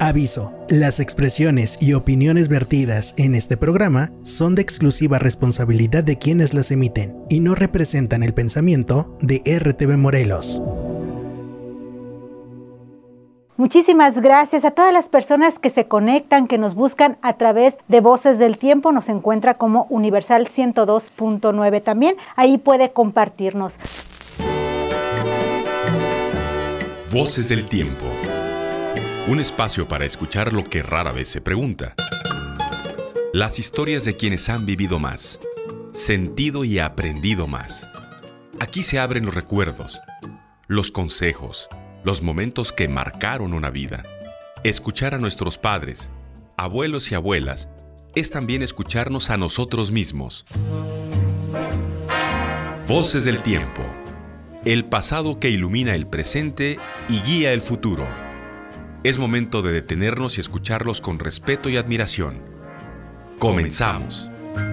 Aviso: las expresiones y opiniones vertidas en este programa son de exclusiva responsabilidad de quienes las emiten y no representan el pensamiento de RTV Morelos. Muchísimas gracias a todas las personas que se conectan, que nos buscan a través de Voces del Tiempo. Nos encuentra como Universal 102.9 también. Ahí puede compartirnos. Voces del Tiempo. Un espacio para escuchar lo que rara vez se pregunta. Las historias de quienes han vivido más, sentido y aprendido más. Aquí se abren los recuerdos, los consejos, los momentos que marcaron una vida. Escuchar a nuestros padres, abuelos y abuelas es también escucharnos a nosotros mismos. Voces del Tiempo. El pasado que ilumina el presente y guía el futuro. Es momento de detenernos y escucharlos con respeto y admiración. Comenzamos.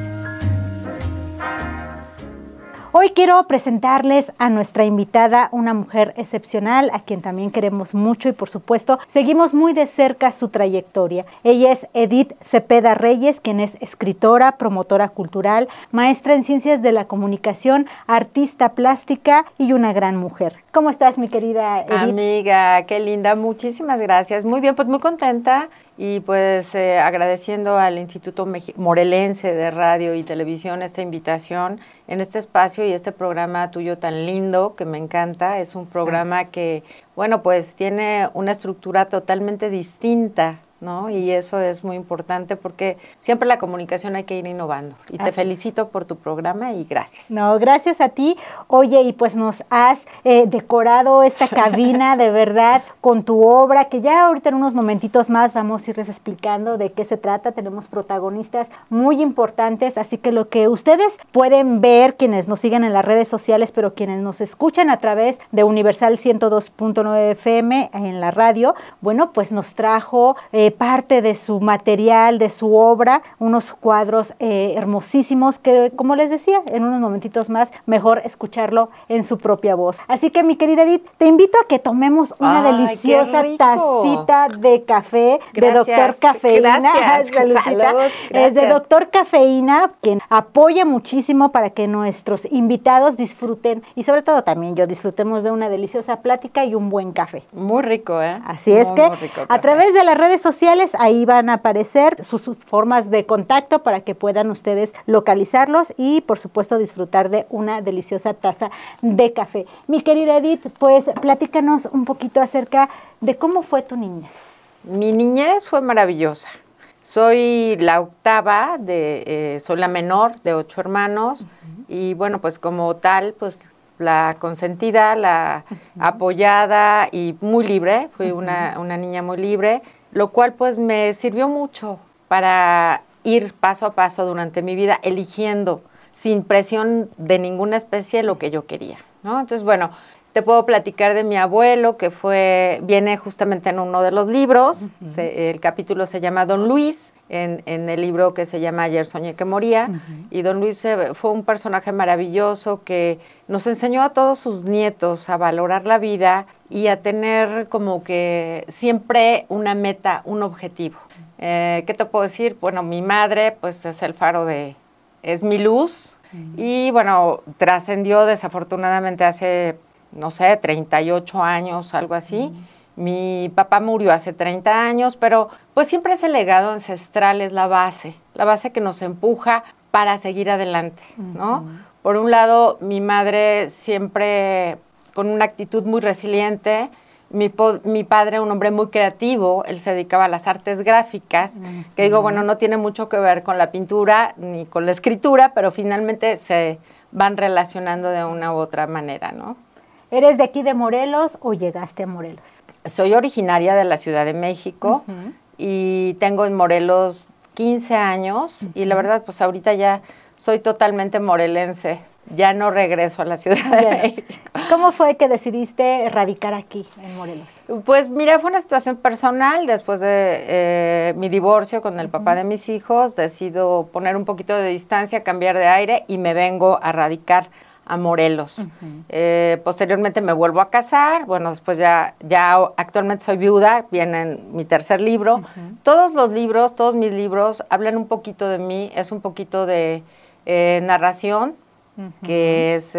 Hoy quiero presentarles a nuestra invitada, una mujer excepcional, a quien también queremos mucho y por supuesto seguimos muy de cerca su trayectoria. Ella es Edith Cepeda Reyes, quien es escritora, promotora cultural, maestra en ciencias de la comunicación, artista plástica y una gran mujer. ¿Cómo estás, mi querida Edith? Amiga, qué linda, muchísimas gracias. Muy bien, pues muy contenta. Y pues agradeciendo al Instituto Morelense de Radio y Televisión esta invitación en este espacio y este programa tuyo tan lindo que me encanta. Es un programa que, bueno, pues tiene una estructura totalmente distinta, ¿no? Y eso es muy importante porque siempre la comunicación hay que ir innovando. Y te felicito por tu programa y gracias. No, gracias a ti. Oye, y pues nos has decorado esta cabina de verdad con tu obra, que ya ahorita en unos momentitos más vamos a irles explicando de qué se trata. Tenemos protagonistas muy importantes, así que lo que ustedes pueden ver, quienes nos siguen en las redes sociales, pero quienes nos escuchan a través de Universal 102.9 FM en la radio, bueno, pues nos trajo parte de su material, de su obra, unos cuadros hermosísimos que, como les decía, en unos momentitos más, mejor escucharlo en su propia voz. Así que, mi querida Edith, te invito a que tomemos una deliciosa tacita de café. Gracias. De Doctor Cafeína. Gracias. Salud. Es de Doctor Cafeína, quien apoya muchísimo para que nuestros invitados disfruten y sobre todo también disfrutemos de una deliciosa plática y un buen café. Muy rico, ¿eh? Así es que a través de las redes sociales ahí van a aparecer sus formas de contacto para que puedan ustedes localizarlos y por supuesto disfrutar de una deliciosa taza de café. Mi querida Edith, pues platícanos un poquito acerca de cómo fue tu niñez. Mi niñez fue maravillosa. Soy la octava, soy la menor de 8 hermanos y bueno, pues como tal, pues la consentida, la apoyada y muy libre, fui una niña muy libre, lo cual pues me sirvió mucho para ir paso a paso durante mi vida, eligiendo sin presión de ninguna especie lo que yo quería, ¿no? Entonces, bueno, te puedo platicar de mi abuelo, que viene justamente en uno de los libros, el capítulo se llama Don Luis, en el libro que se llama Ayer soñé que moría, y Don Luis fue un personaje maravilloso que nos enseñó a todos sus nietos a valorar la vida y a tener como que siempre una meta, un objetivo. ¿Qué te puedo decir? Bueno, mi madre pues es el faro es mi luz, y bueno, trascendió desafortunadamente hace, no sé, 38 años, algo así. Mi papá murió hace 30 años, pero pues siempre ese legado ancestral es la base que nos empuja para seguir adelante, ¿no? Por un lado, mi madre siempre con una actitud muy resiliente, mi padre, un hombre muy creativo, él se dedicaba a las artes gráficas, que digo, bueno, no tiene mucho que ver con la pintura ni con la escritura, pero finalmente se van relacionando de una u otra manera, ¿no? ¿Eres de aquí de Morelos o llegaste a Morelos? Soy originaria de la Ciudad de México y tengo en Morelos 15 años y la verdad, pues ahorita ya soy totalmente morelense. Ya no regreso a la Ciudad de México. ¿Cómo fue que decidiste radicar aquí, en Morelos? Pues mira, fue una situación personal. Después de mi divorcio con el papá de mis hijos, decido poner un poquito de distancia, cambiar de aire y me vengo a radicar a Morelos. Posteriormente me vuelvo a casar, bueno, después ya actualmente soy viuda, viene mi tercer libro. Todos mis libros hablan un poquito de mí, es un poquito de narración, que es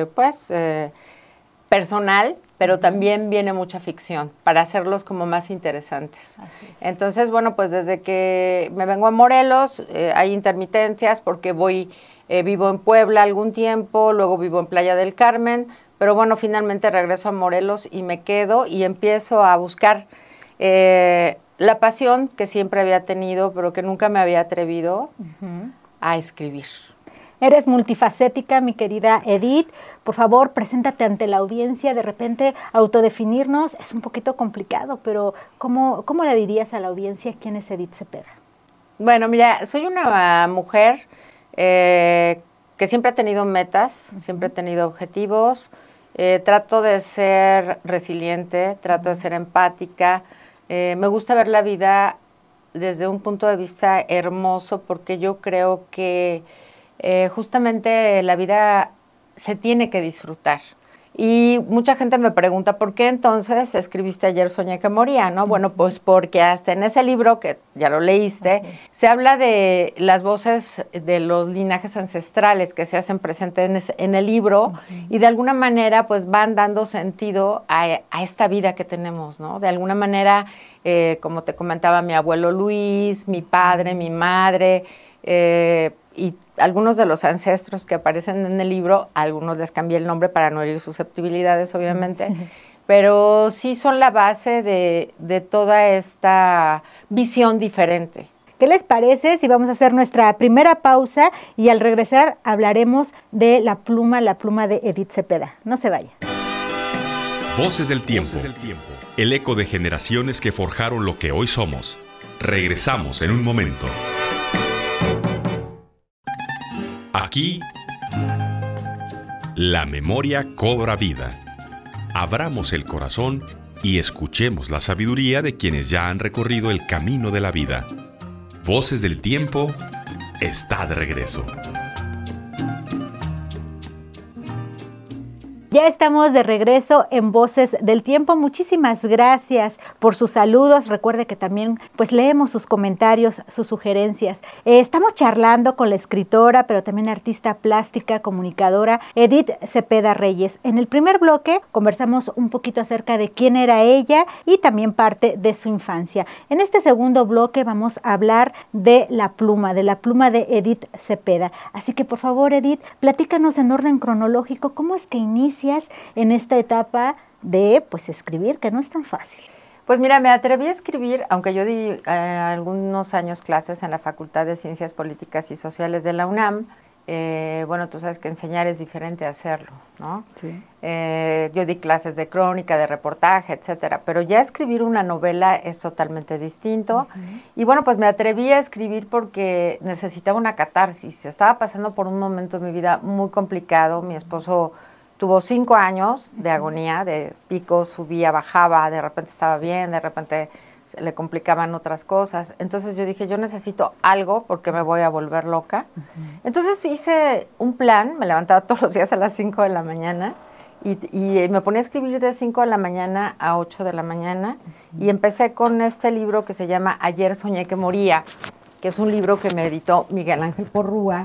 personal, pero también viene mucha ficción para hacerlos como más interesantes. Entonces, bueno, pues desde que me vengo a Morelos, hay intermitencias porque vivo en Puebla algún tiempo, luego vivo en Playa del Carmen, pero bueno, finalmente regreso a Morelos y me quedo y empiezo a buscar la pasión que siempre había tenido, pero que nunca me había atrevido a escribir. Eres multifacética, mi querida Edith. Por favor, preséntate ante la audiencia. De repente, autodefinirnos es un poquito complicado, pero ¿cómo le dirías a la audiencia quién es Edith Cepeda? Bueno, mira, soy una mujer que siempre ha tenido metas, siempre ha tenido objetivos. Trato de ser resiliente, trato de ser empática. Me gusta ver la vida desde un punto de vista hermoso, porque yo creo que justamente la vida se tiene que disfrutar. Y mucha gente me pregunta, ¿por qué entonces escribiste Ayer soñé que moría? ¿No? Bueno, pues porque hasta en ese libro, que ya lo leíste, se habla de las voces de los linajes ancestrales que se hacen presentes en el libro y de alguna manera pues van dando sentido a esta vida que tenemos, ¿no? De alguna manera, como te comentaba, mi abuelo Luis, mi padre, mi madre, y algunos de los ancestros que aparecen en el libro, a algunos les cambié el nombre para no herir susceptibilidades, obviamente, pero sí son la base de toda esta visión diferente. ¿Qué les parece si vamos a hacer nuestra primera pausa y al regresar hablaremos de la pluma de Edith Cepeda? No se vaya. Voces del tiempo. El eco de generaciones que forjaron lo que hoy somos. Regresamos en un momento. Aquí, la memoria cobra vida. Abramos el corazón y escuchemos la sabiduría de quienes ya han recorrido el camino de la vida. Voces del tiempo está de regreso. Ya estamos de regreso en Voces del Tiempo. Muchísimas gracias por sus saludos. Recuerde que también pues leemos sus comentarios, sus sugerencias. Estamos charlando con la escritora, pero también artista plástica, comunicadora, Edith Cepeda Reyes. En el primer bloque conversamos un poquito acerca de quién era ella y también parte de su infancia. En este segundo bloque vamos a hablar de la pluma de Edith Cepeda. Así que por favor, Edith, platícanos en orden cronológico cómo es que inicias en esta etapa de pues escribir, que no es tan fácil. Pues mira, me atreví a escribir, aunque yo di algunos años clases en la Facultad de Ciencias Políticas y Sociales de la UNAM. Bueno, tú sabes que enseñar es diferente a hacerlo, ¿no? Sí. Yo di clases de crónica, de reportaje, etcétera, pero ya escribir una novela es totalmente distinto. Y bueno, pues me atreví a escribir porque necesitaba una catarsis. Estaba pasando por un momento en mi vida muy complicado. Mi esposo tuvo 5 años de agonía, de picos, subía, bajaba, de repente estaba bien, de repente se le complicaban otras cosas. Entonces yo dije, yo necesito algo porque me voy a volver loca. Entonces hice un plan, me levantaba todos los días a las 5 de la mañana y me ponía a escribir de 5 de la mañana a 8 de la mañana y empecé con este libro que se llama Ayer soñé que moría, que es un libro que me editó Miguel Ángel Porrúa.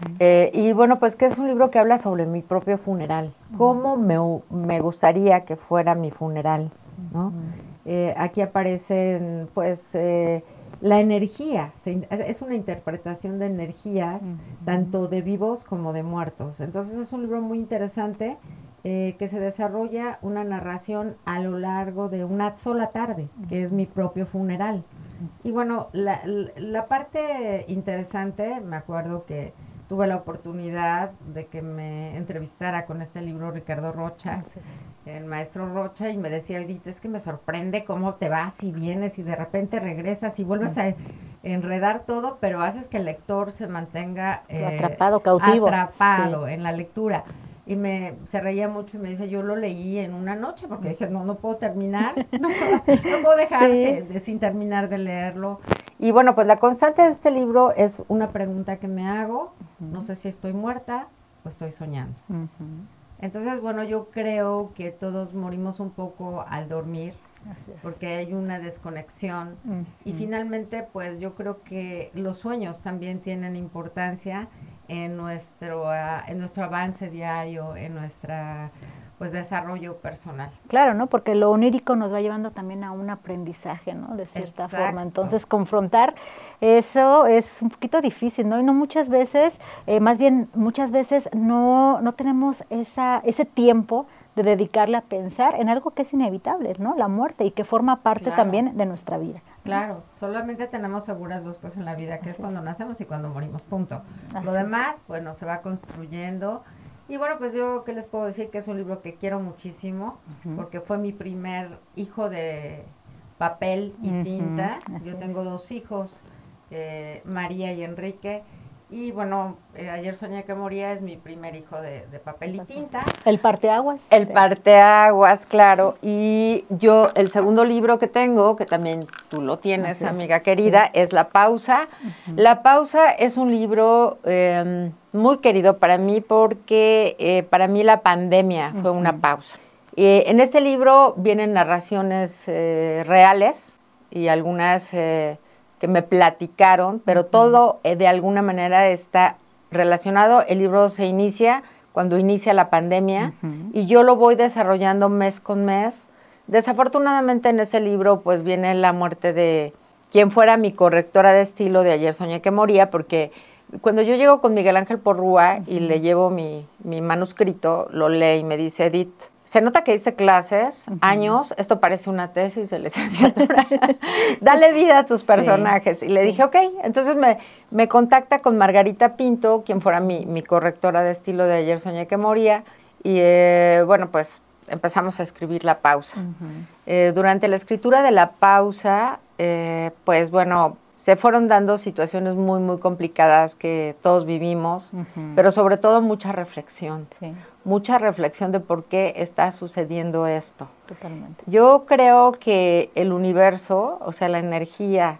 Y bueno, pues que es un libro que habla sobre mi propio funeral, cómo me gustaría que fuera mi funeral, ¿no? Aquí aparecen, pues, la energía, es una interpretación de energías, tanto de vivos como de muertos. Entonces es un libro muy interesante, que se desarrolla una narración a lo largo de una sola tarde, que es mi propio funeral. Y bueno, la parte interesante, me acuerdo que tuve la oportunidad de que me entrevistara con este libro Ricardo Rocha, el maestro Rocha, y me decía, Edith, es que me sorprende cómo te vas y vienes y de repente regresas y vuelves a enredar todo, pero haces que el lector se mantenga cautivo en la lectura. Y se reía mucho y me dice, yo lo leí en una noche, porque dije, no puedo terminar, no puedo dejar sin terminar de leerlo. Y bueno, pues la constante de este libro es una pregunta que me hago, no sé si estoy muerta, o estoy soñando. Ujú. Entonces, bueno, yo creo que todos morimos un poco al dormir, Así es. porque hay una desconexión. Y Ujú. finalmente, pues yo creo que los sueños también tienen importancia en nuestro avance diario, en nuestra pues desarrollo personal. Claro, ¿no? Porque lo onírico nos va llevando también a un aprendizaje, ¿no? De cierta Exacto. forma. Entonces, confrontar eso es un poquito difícil, ¿no? Y no muchas veces, más bien muchas veces no tenemos ese tiempo de dedicarle a pensar en algo que es inevitable, ¿no? La muerte, y que forma parte Claro. también de nuestra vida. Claro, solamente tenemos seguras dos cosas en la vida, que es Así cuando es. nacemos y cuando morimos, punto. Así Lo es. demás, bueno, se va construyendo. Y bueno, pues yo, ¿qué les puedo decir? Que es un libro que quiero muchísimo, Ujú. porque fue mi primer hijo de papel y Ujú, tinta. así Yo es. tengo 2 hijos, María y Enrique. Y bueno, Ayer soñé que moría es mi primer hijo de papel y tinta. El parteaguas. El parteaguas, claro. Y yo, el segundo libro que tengo, que también tú lo tienes, Así es, amiga querida, es La Pausa. La Pausa es un libro muy querido para mí porque para mí la pandemia fue una pausa. En este libro vienen narraciones reales y algunas que me platicaron, pero todo de alguna manera está relacionado. El libro se inicia cuando inicia la pandemia y yo lo voy desarrollando mes con mes. Desafortunadamente en ese libro pues viene la muerte de quien fuera mi correctora de estilo de Ayer soñé que moría, porque cuando yo llego con Miguel Ángel Porrúa y le llevo mi manuscrito, lo lee y me dice: Edith, se nota que diste clases, años, esto parece una tesis de licenciatura. Dale vida a tus personajes. Y le dije, ok. Entonces me contacta con Margarita Pinto, quien fuera mi correctora de estilo de Ayer soñé que moría. Y bueno, pues empezamos a escribir La Pausa. Durante la escritura de La Pausa, pues bueno, se fueron dando situaciones muy, muy complicadas que todos vivimos, pero sobre todo mucha reflexión. Sí. Mucha reflexión de por qué está sucediendo esto. Totalmente. Yo creo que el universo, o sea, la energía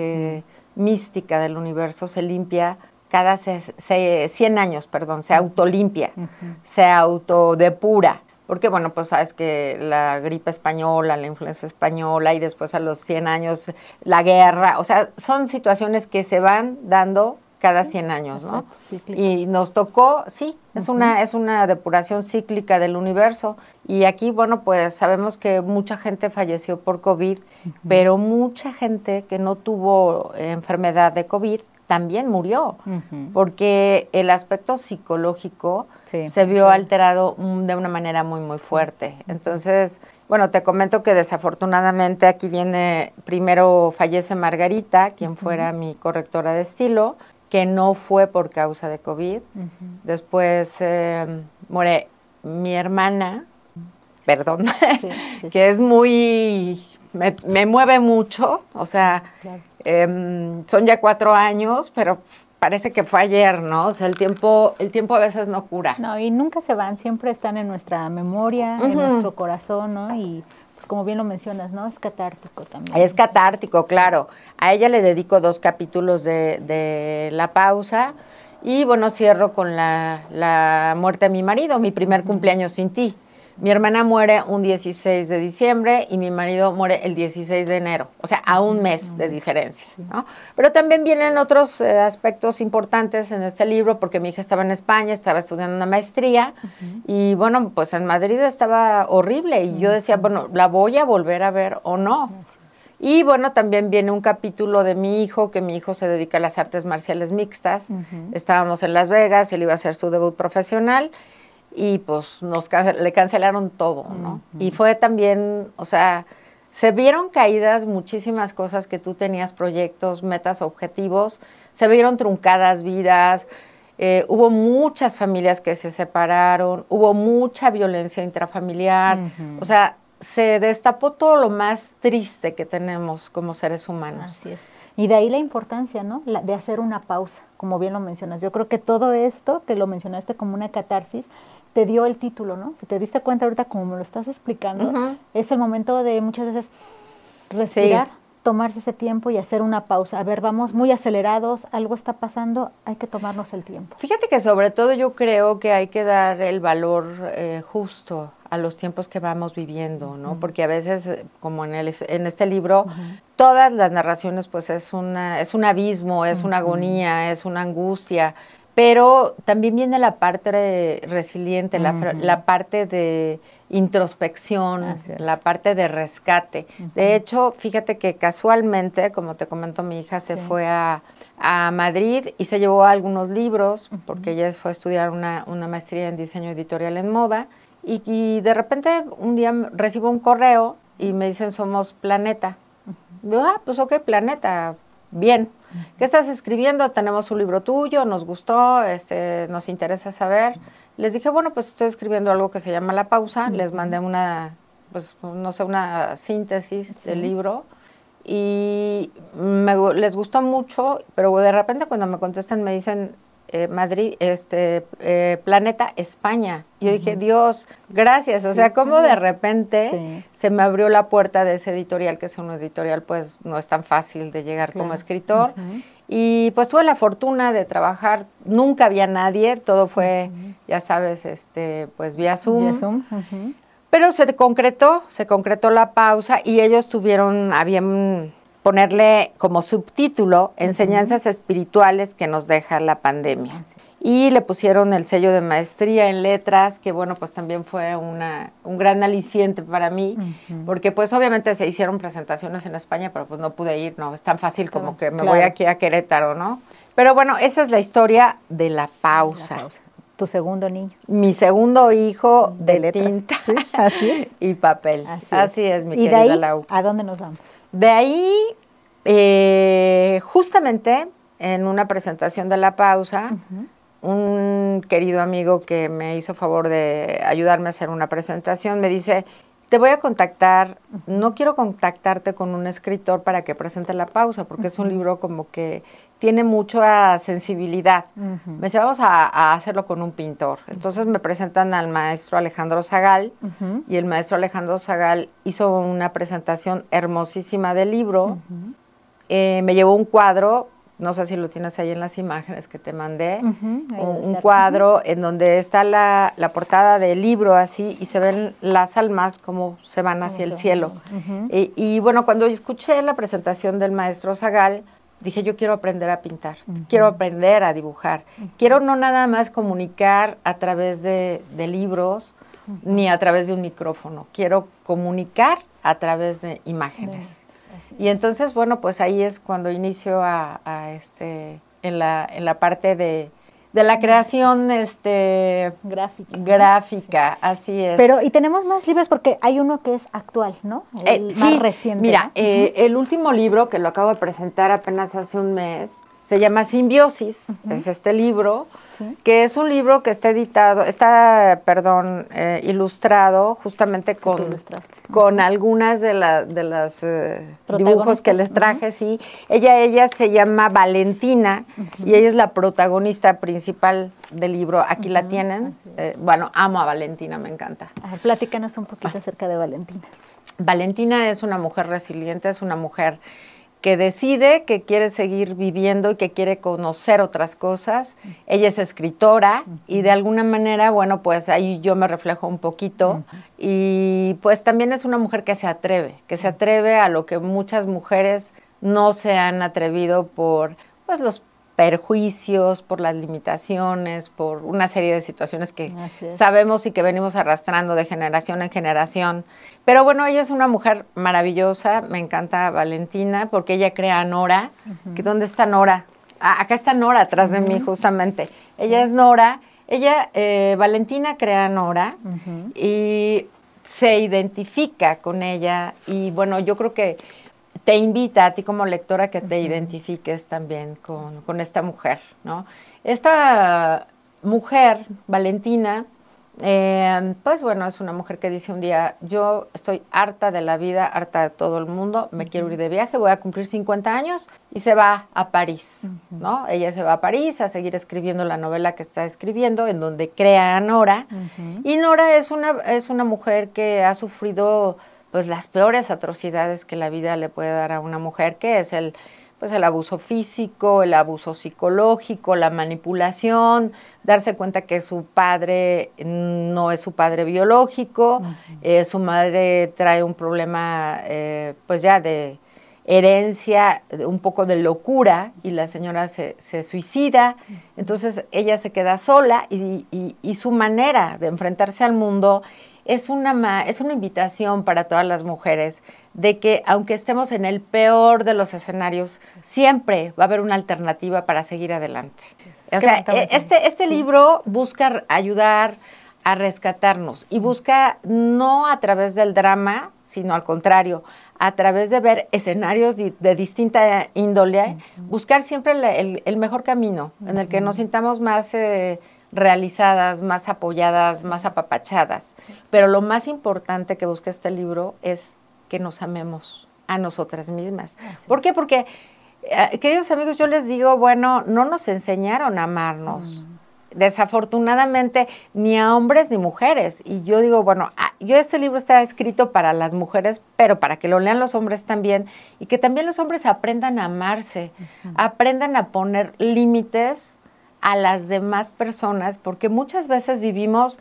mística del universo se limpia cada 100 años, se autolimpia, se autodepura. Porque, bueno, pues sabes que la gripe española, la influenza española y después a los 100 años la guerra, o sea, son situaciones que se van dando cada 100 años, ¿no? Cíclico. Y nos tocó, sí, es una depuración cíclica del universo. Y aquí, bueno, pues sabemos que mucha gente falleció por COVID, pero mucha gente que no tuvo enfermedad de COVID también murió, porque el aspecto psicológico se vio alterado de una manera muy, muy fuerte. Entonces, bueno, te comento que desafortunadamente aquí primero fallece Margarita, quien fuera mi correctora de estilo, que no fue por causa de COVID. Después muere mi hermana, perdón, que es muy, me mueve mucho, o sea, son ya 4 años, pero parece que fue ayer, ¿no? O sea, el tiempo a veces no cura. No, y nunca se van, siempre están en nuestra memoria, en nuestro corazón, ¿no? Y pues como bien lo mencionas, ¿no? Es catártico también. Es catártico, claro. A ella le dedico 2 capítulos de La Pausa. Y bueno, cierro con la muerte de mi marido, mi primer cumpleaños sin ti. Mi hermana muere un 16 de diciembre y mi marido muere el 16 de enero, o sea, a un mes de diferencia, ¿no? Pero también vienen otros aspectos importantes en este libro, porque mi hija estaba en España, estaba estudiando una maestría, y bueno, pues en Madrid estaba horrible, y yo decía, bueno, ¿la voy a volver a ver o no? Y bueno, también viene un capítulo de mi hijo, que mi hijo se dedica a las artes marciales mixtas. Estábamos en Las Vegas, él iba a hacer su debut profesional, y pues le cancelaron todo, ¿no? Y fue también, o sea, se vieron caídas muchísimas cosas que tú tenías, proyectos, metas, objetivos, se vieron truncadas vidas, hubo muchas familias que se separaron, hubo mucha violencia intrafamiliar, o sea, se destapó todo lo más triste que tenemos como seres humanos. Así es. Y de ahí la importancia, ¿no? De hacer una pausa, como bien lo mencionas. Yo creo que todo esto, que lo mencionaste como una catarsis, te dio el título, ¿no? Si te diste cuenta ahorita como me lo estás explicando, es el momento de muchas veces respirar, tomarse ese tiempo y hacer una pausa. A ver, vamos muy acelerados, algo está pasando, hay que tomarnos el tiempo. Fíjate que sobre todo yo creo que hay que dar el valor justo a los tiempos que vamos viviendo, ¿no? Porque a veces, como en este libro, todas las narraciones pues es un abismo, es una agonía, es una angustia, pero también viene la parte resiliente, la parte de introspección, la parte de rescate. De hecho, fíjate que casualmente, como te comento, mi hija se fue a Madrid y se llevó algunos libros, porque ella fue a estudiar una maestría en diseño editorial en moda, y de repente un día recibo un correo y me dicen, somos Planeta. Yo, pues ok, Planeta, bien. ¿Qué estás escribiendo? Tenemos un libro tuyo, nos gustó, nos interesa saber. Les dije, bueno, pues estoy escribiendo algo que se llama La Pausa. Les mandé una síntesis del libro y les gustó mucho, pero de repente cuando me contestan me dicen, Madrid, Planeta España. Yo dije, Dios, gracias. O sea, como de repente se me abrió la puerta de ese editorial, que es un editorial, pues no es tan fácil de llegar como escritor. Y pues tuve la fortuna de trabajar, nunca había nadie, todo fue, ya sabes, pues vía Zoom. Pero se concretó La Pausa y ellos habían ponerle como subtítulo Enseñanzas espirituales que nos deja la pandemia. Y le pusieron el sello de maestría en letras, que bueno, pues también fue un gran aliciente para mí, porque pues obviamente se hicieron presentaciones en España, pero pues no pude ir, no es tan fácil como que me voy aquí a Querétaro, ¿no? Pero bueno, esa es la historia de La Pausa. Tu segundo niño. Mi segundo hijo de tinta, ¿sí? Así es. Y papel. Así es, mi querida Lau. ¿Y de ahí Lau. a dónde nos vamos? De ahí, justamente en una presentación de La Pausa, un querido amigo que me hizo favor de ayudarme a hacer una presentación me dice, te voy a contactar, no quiero contactarte con un escritor para que presente La Pausa, porque es un libro como que tiene mucha sensibilidad. Me dice, vamos a hacerlo con un pintor. Entonces me presentan al maestro Alejandro Zagal, y el maestro Alejandro Zagal hizo una presentación hermosísima del libro. Me llevó un cuadro, no sé si lo tienes ahí en las imágenes que te mandé, un cuadro en donde está la portada del libro así, y se ven las almas como se van hacia el cielo. Y bueno, cuando escuché la presentación del maestro Zagal, dije, yo quiero aprender a pintar, quiero aprender a dibujar, quiero no nada más comunicar a través de libros, ni a través de un micrófono, quiero comunicar a través de imágenes. Y entonces, bueno, pues ahí es cuando inicio en la parte de la creación gráfica, así es. Pero, y tenemos más libros porque hay uno que es actual, ¿no? El más reciente. Mira, ¿no? el último libro que lo acabo de presentar apenas hace un mes, se llama Simbiosis, es este libro, que es un libro que está ilustrado justamente con algunas de las dibujos que les traje, sí. Ella se llama Valentina, y ella es la protagonista principal del libro. Aquí la tienen. Bueno, amo a Valentina, me encanta. A ver, platícanos un poquito acerca de Valentina. Valentina es una mujer resiliente, es una mujer que decide que quiere seguir viviendo y que quiere conocer otras cosas. Ella es escritora y de alguna manera, bueno, pues ahí yo me reflejo un poquito. Y pues también es una mujer que se atreve a lo que muchas mujeres no se han atrevido por pues los perjuicios, por las limitaciones, por una serie de situaciones que sabemos y que venimos arrastrando de generación en generación. Pero bueno, ella es una mujer maravillosa, me encanta Valentina, porque ella crea a Nora. ¿Que dónde está Nora? Acá está Nora, atrás de mí, justamente. Ella es Nora. Valentina crea a Nora y se identifica con ella. Y bueno, yo creo que te invita a ti como lectora que te identifiques también con esta mujer, ¿no? Esta mujer, Valentina, pues bueno, es una mujer que dice un día, yo estoy harta de la vida, harta de todo el mundo, me quiero ir de viaje, voy a cumplir 50 años y se va a París, ¿no? Ella se va a París a seguir escribiendo la novela que está escribiendo, en donde crea a Nora, y Nora es una mujer que ha sufrido pues las peores atrocidades que la vida le puede dar a una mujer, que es el abuso físico, el abuso psicológico, la manipulación, darse cuenta que su padre no es su padre biológico, su madre trae un problema pues ya de herencia, un poco de locura, y la señora se suicida. Entonces ella se queda sola y su manera de enfrentarse al mundo es una invitación para todas las mujeres de que, aunque estemos en el peor de los escenarios, siempre va a haber una alternativa para seguir adelante. O sea, este libro busca ayudar a rescatarnos, y busca no a través del drama, sino al contrario, a través de ver escenarios de distinta índole, buscar siempre el mejor camino en el que nos sintamos más realizadas, más apoyadas, más apapachadas. Pero lo más importante que busca este libro es que nos amemos a nosotras mismas. ¿Por qué? Porque, queridos amigos, yo les digo, bueno, no nos enseñaron a amarnos. Desafortunadamente, ni a hombres ni mujeres. Y yo digo, bueno, este libro está escrito para las mujeres, pero para que lo lean los hombres también, y que también los hombres aprendan a amarse, aprendan a poner límites a las demás personas, porque muchas veces vivimos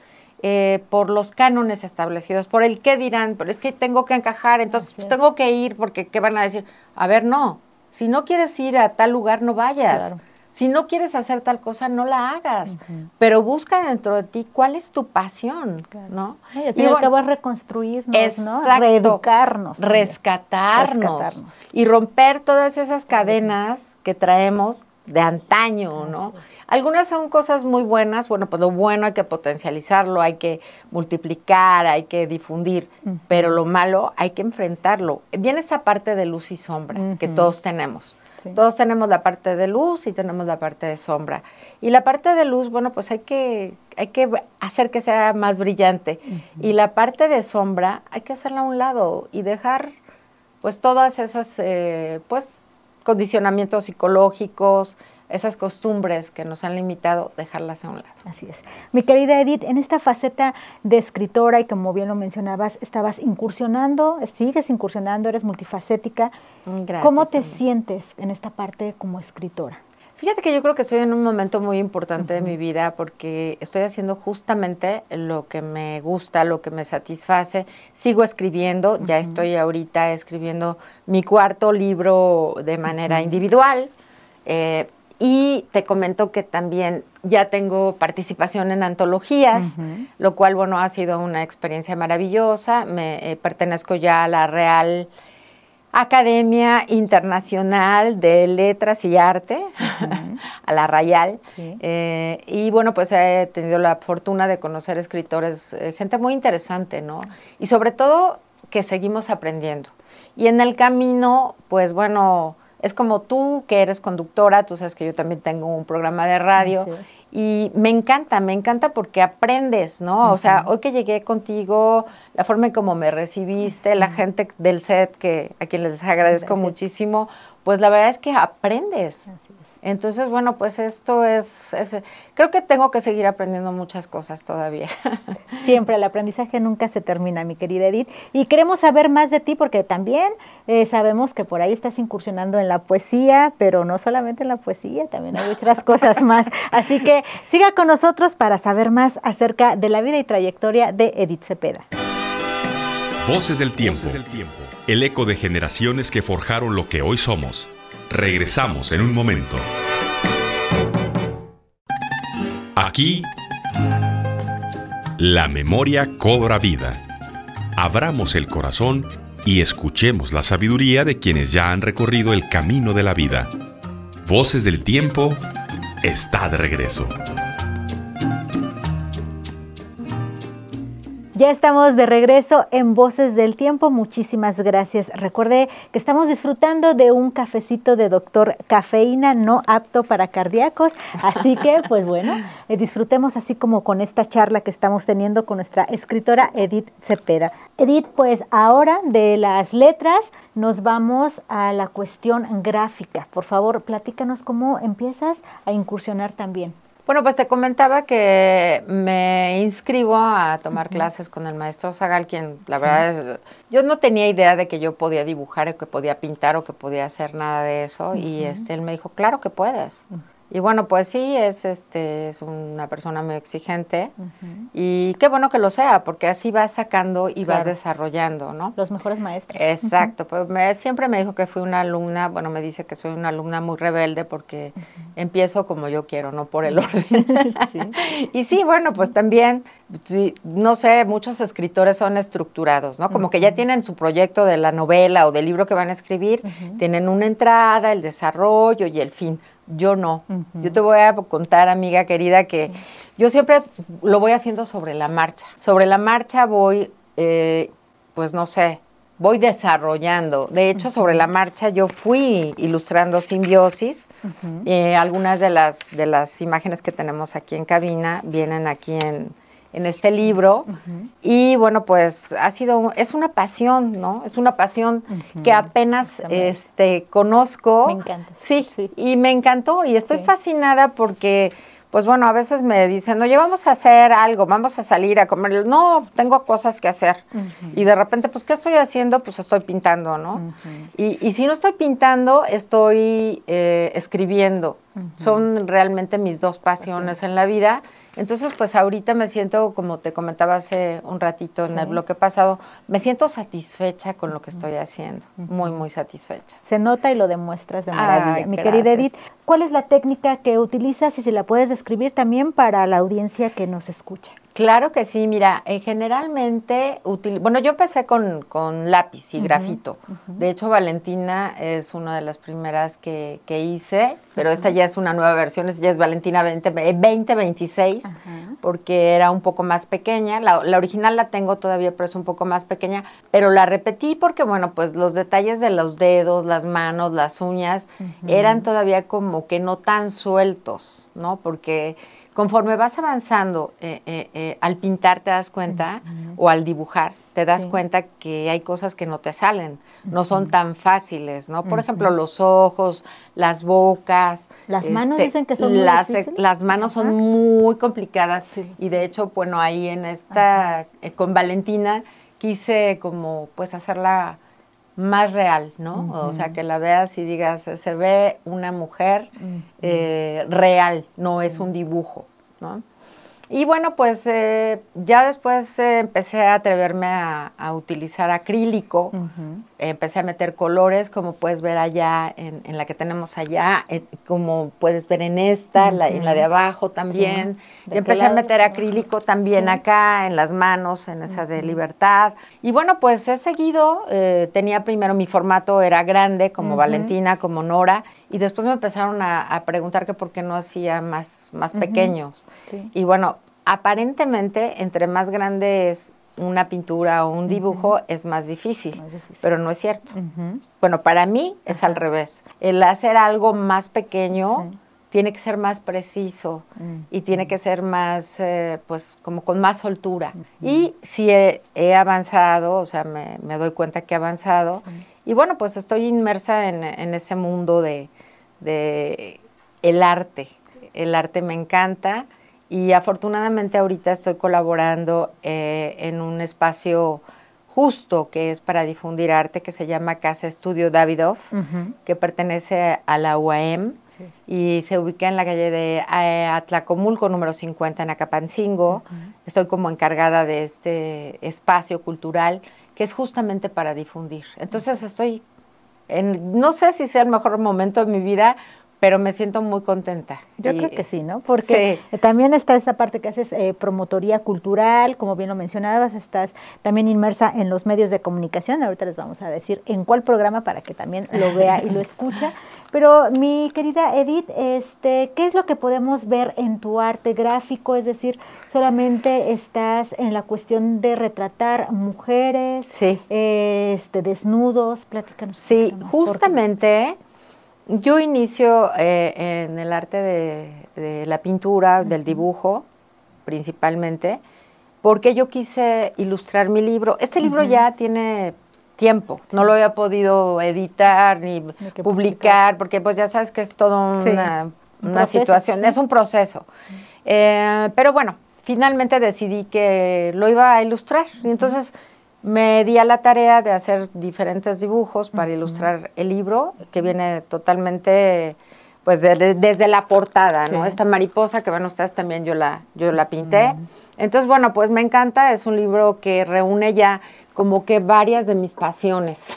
por los cánones establecidos, por el qué dirán, pero es que tengo que encajar, entonces pues tengo que ir, porque ¿qué van a decir? A ver, no, si no quieres ir a tal lugar, no vayas. Claro. Si no quieres hacer tal cosa, no la hagas, pero busca dentro de ti cuál es tu pasión, ¿no? Y bueno, vas a reconstruirnos, ¿no? Reeducarnos. Rescatarnos. Y romper todas esas cadenas que traemos de antaño, ¿no? Algunas son cosas muy buenas, bueno, pues lo bueno hay que potencializarlo, hay que multiplicar, hay que difundir, pero lo malo hay que enfrentarlo. Viene esta parte de luz y sombra que todos tenemos. Sí. Todos tenemos la parte de luz y tenemos la parte de sombra. Y la parte de luz, bueno, pues hay que hacer que sea más brillante. Y la parte de sombra hay que hacerla a un lado y dejar, pues, todas esas, condicionamientos psicológicos, esas costumbres que nos han limitado, dejarlas a un lado. Así es. Mi querida Edith, en esta faceta de escritora, y como bien lo mencionabas, estabas incursionando, sigues incursionando, eres multifacética. Gracias. ¿Cómo te sientes en esta parte como escritora? Fíjate que yo creo que estoy en un momento muy importante de mi vida, porque estoy haciendo justamente lo que me gusta, lo que me satisface. Sigo escribiendo, ya estoy ahorita escribiendo mi 4º libro de manera individual. Y te comento que también ya tengo participación en antologías, lo cual, bueno, ha sido una experiencia maravillosa. Pertenezco ya a la Real Academia Internacional de Letras y Arte, a la Rayal. Sí. Y bueno, pues he tenido la fortuna de conocer escritores, gente muy interesante, ¿no? Y sobre todo que seguimos aprendiendo. Y en el camino, pues bueno, es como tú, que eres conductora, tú sabes que yo también tengo un programa de radio, y me encanta porque aprendes, ¿no? O sea, hoy que llegué contigo, la forma en cómo me recibiste, la gente del set, a quien les agradezco muchísimo, pues la verdad es que aprendes. Así es. Entonces, bueno, pues esto es, creo que tengo que seguir aprendiendo muchas cosas todavía. Siempre, el aprendizaje nunca se termina, mi querida Edith. Y queremos saber más de ti, porque también sabemos que por ahí estás incursionando en la poesía, pero no solamente en la poesía, también hay otras cosas más. Así que siga con nosotros para saber más acerca de la vida y trayectoria de Edith Cepeda. Voces del tiempo. El eco de generaciones que forjaron lo que hoy somos. Regresamos en un momento. Aquí, la memoria cobra vida. Abramos el corazón y escuchemos la sabiduría de quienes ya han recorrido el camino de la vida. Voces del tiempo está de regreso. Ya estamos de regreso en Voces del Tiempo. Muchísimas gracias. Recuerde que estamos disfrutando de un cafecito de Doctor Cafeína, no apto para cardíacos. Así que, pues bueno, disfrutemos así como con esta charla que estamos teniendo con nuestra escritora Edith Cepeda. Edith, pues ahora de las letras nos vamos a la cuestión gráfica. Por favor, platícanos cómo empiezas a incursionar también. Bueno, pues te comentaba que me inscribo a tomar clases con el maestro Zagal, quien la verdad es, yo no tenía idea de que yo podía dibujar o que podía pintar o que podía hacer nada de eso, y él me dijo, claro que puedes. Y bueno, pues sí, es una persona muy exigente, y qué bueno que lo sea, porque así vas sacando y vas desarrollando, ¿no? Los mejores maestros. Exacto, pues siempre me dijo que fui una alumna, bueno, me dice que soy una alumna muy rebelde porque empiezo como yo quiero, no por el orden. Y sí, bueno, pues también, no sé, muchos escritores son estructurados, ¿no? Como que ya tienen su proyecto de la novela o del libro que van a escribir, tienen una entrada, el desarrollo y el fin. Yo no. Yo te voy a contar, amiga querida, que yo siempre lo voy haciendo sobre la marcha. Sobre la marcha voy, pues no sé, voy desarrollando. De hecho, sobre la marcha yo fui ilustrando Simbiosis. Algunas de las imágenes que tenemos aquí en cabina vienen aquí en este libro, y bueno, pues es una pasión, ¿no? Es una pasión que apenas conozco. Me encanta. Sí, y me encantó, y estoy fascinada porque, pues bueno, a veces me dicen, oye, vamos a hacer algo, vamos a salir a comer. No, tengo cosas que hacer. Y de repente, pues, ¿qué estoy haciendo? Pues estoy pintando, ¿no? Y si no estoy pintando, estoy escribiendo. Son realmente mis dos pasiones en la vida. Entonces, pues ahorita me siento, como te comentaba hace un ratito en el bloque pasado, me siento satisfecha con lo que estoy haciendo, muy, muy satisfecha. Se nota y lo demuestras de maravilla. Ay, Mi gracias. querida Edith, ¿cuál es la técnica que utilizas y si la puedes describir también para la audiencia que nos escucha? Claro que sí, mira, generalmente, bueno, yo empecé con lápiz y grafito. De hecho, Valentina es una de las primeras que hice, pero esta ya es una nueva versión, ya es Valentina 2026, porque era un poco más pequeña. La original la tengo todavía, pero es un poco más pequeña, pero la repetí porque, bueno, pues los detalles de los dedos, las manos, las uñas, eran todavía como que no tan sueltos, ¿no? Porque conforme vas avanzando, al pintar te das cuenta, o al dibujar, te das cuenta que hay cosas que no te salen, no son tan fáciles, ¿no? Por ejemplo, los ojos, las bocas. Las manos dicen que son muy difíciles. Las manos son muy complicadas, y de hecho, bueno, ahí en esta, con Valentina, quise como, pues, hacerla más real, ¿no? O sea, que la veas y digas, se ve una mujer real, no es un dibujo, ¿no? Y bueno, pues ya después empecé a atreverme a utilizar acrílico, empecé a meter colores, como puedes ver allá en la que tenemos allá, como puedes ver en esta, en la de abajo también. Y empecé a meter acrílico también acá, en las manos, en esa de Libertad. Y bueno, pues he seguido, tenía primero mi formato era grande, como Valentina, como Nora, y después me empezaron a preguntar que por qué no hacía más pequeños. Y bueno, aparentemente, entre más grande es una pintura o un dibujo, es más difícil, pero no es cierto. Bueno, para mí es al revés. El hacer algo más pequeño tiene que ser más preciso y tiene que ser más, pues, como con más soltura. Y sí he avanzado, o sea, me doy cuenta que he avanzado. Y bueno, pues estoy inmersa en ese mundo de el arte. El arte me encanta. Y afortunadamente ahorita estoy colaborando en un espacio justo que es para difundir arte, que se llama Casa Estudio Davidoff, que pertenece a la UAM y se ubica en la calle de Atlacomulco, número 50, en Acapancingo. Estoy como encargada de este espacio cultural que es justamente para difundir. Entonces estoy, no sé si sea el mejor momento de mi vida, pero me siento muy contenta. Yo creo que sí, ¿no? Porque también está esta parte que haces promotoría cultural, como bien lo mencionabas, estás también inmersa en los medios de comunicación, ahorita les vamos a decir en cuál programa para que también lo vea y lo escucha. Pero mi querida Edith, ¿qué es lo que podemos ver en tu arte gráfico? Es decir, solamente estás en la cuestión de retratar mujeres, desnudos, platícanos. Sí, justamente yo inicio en el arte de la pintura, del dibujo, principalmente, porque yo quise ilustrar mi libro. Este libro ya tiene tiempo, no lo había podido editar ni publicar, porque pues ya sabes que es todo una situación, es un proceso. Pero bueno, finalmente decidí que lo iba a ilustrar. Y entonces me di a la tarea de hacer diferentes dibujos para ilustrar el libro, que viene totalmente, pues, desde la portada, ¿no? Esta mariposa que ven ustedes también yo la pinté. Entonces, bueno, pues me encanta. Es un libro que reúne ya como que varias de mis pasiones.